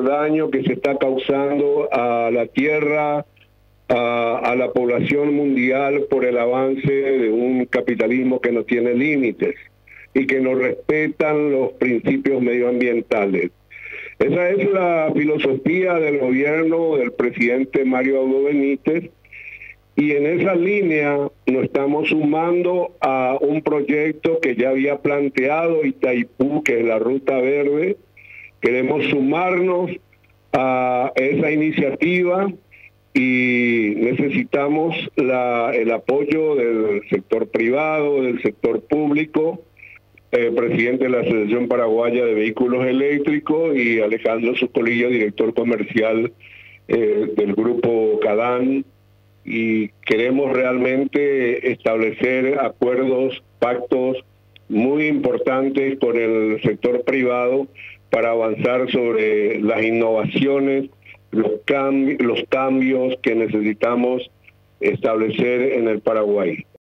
daño que se está causando a la tierra, a la población mundial por el avance de un capitalismo que no tiene límites y que no respetan los principios medioambientales. Esa es la filosofía del gobierno del presidente Mario Abdo Benítez, y en esa línea nos estamos sumando a un proyecto que ya había planteado Itaipú, que es la Ruta Verde. Queremos sumarnos a esa iniciativa y necesitamos el apoyo del sector privado, del sector público, presidente de la Asociación Paraguaya de Vehículos Eléctricos, y Alejandro Zucolillo, director comercial del grupo Cadán. Y queremos realmente establecer acuerdos, pactos muy importantes con el sector privado para avanzar sobre las innovaciones, los cambios que necesitamos establecer en el Paraguay.